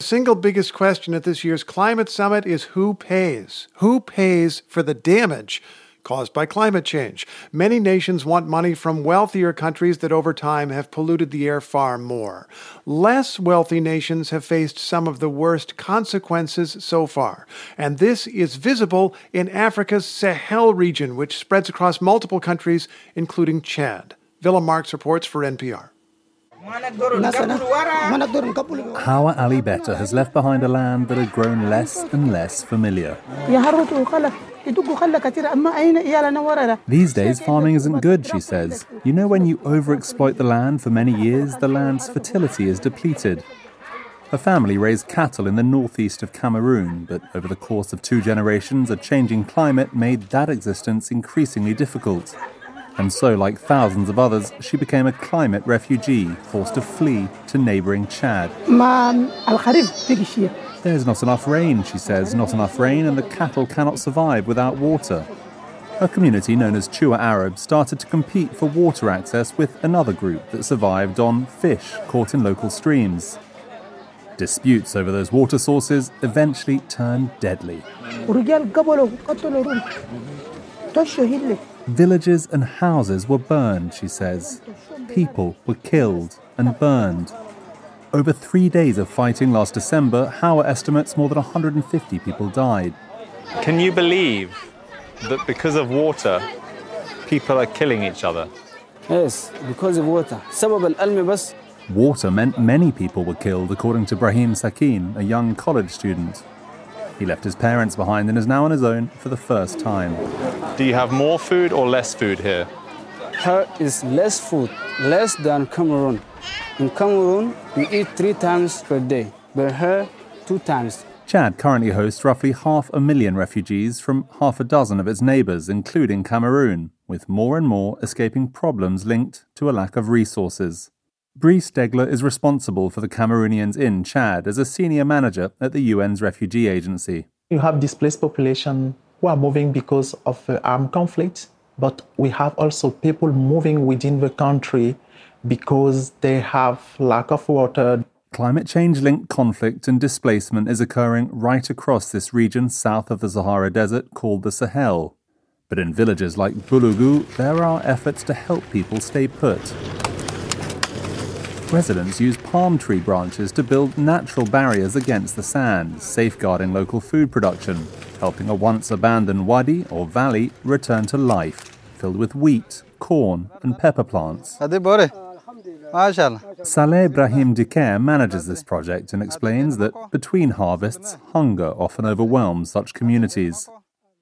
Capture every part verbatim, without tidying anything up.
single biggest question at this year's climate summit is who pays? Who pays for the damage caused by climate change? Many nations want money from wealthier countries that over time have polluted the air far more. Less wealthy nations have faced some of the worst consequences so far. And this is visible in Africa's Sahel region, which spreads across multiple countries, including Chad. Willem Marx reports for N P R. Hawa Ali Betta has left behind a land that had grown less and less familiar. These days, farming isn't good, she says. You know, when you overexploit the land for many years, the land's fertility is depleted. Her family raised cattle in the northeast of Cameroon, but over the course of two generations, a changing climate made that existence increasingly difficult. And so, like thousands of others, she became a climate refugee, forced to flee to neighbouring Chad. There's not enough rain, she says, not enough rain, and the cattle cannot survive without water. Her community, known as Chua Arab, started to compete for water access with another group that survived on fish caught in local streams. Disputes over those water sources eventually turned deadly. Villages and houses were burned, she says. People were killed and burned. Over three days of fighting last December, Hawa estimates more than one hundred fifty people died. Can you believe that because of water, people are killing each other? Yes, because of water. Water meant many people were killed, according to Brahim Sakin, a young college student. He left his parents behind and is now on his own for the first time. Do you have more food or less food here? Here is less food, less than Cameroon. In Cameroon, we eat three times per day, but here, two times. Chad currently hosts roughly half a million refugees from half a dozen of its neighbours, including Cameroon, with more and more escaping problems linked to a lack of resources. Brice Degler is responsible for the Cameroonians in Chad as a senior manager at the U N's refugee agency. You have displaced population who are moving because of uh, armed conflict, but we have also people moving within the country because they have lack of water. Climate change-linked conflict and displacement is occurring right across this region south of the Sahara Desert called the Sahel. But in villages like Boulougou, there are efforts to help people stay put. Residents use palm tree branches to build natural barriers against the sand, safeguarding local food production, helping a once-abandoned wadi or valley return to life, filled with wheat, corn and pepper plants. Saleh Brahim Diker manages this project and explains that between harvests, hunger often overwhelms such communities.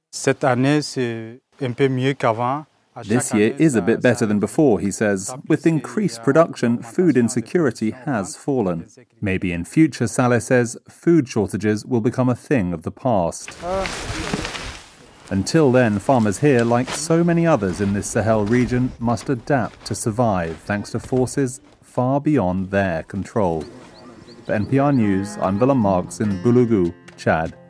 This year is a bit better than before, he says. With increased production, food insecurity has fallen. Maybe in future, Saleh says, food shortages will become a thing of the past. Until then, farmers here, like so many others in this Sahel region, must adapt to survive thanks to forces far beyond their control. For N P R News, I'm Willem Marx in Boulougou, Chad.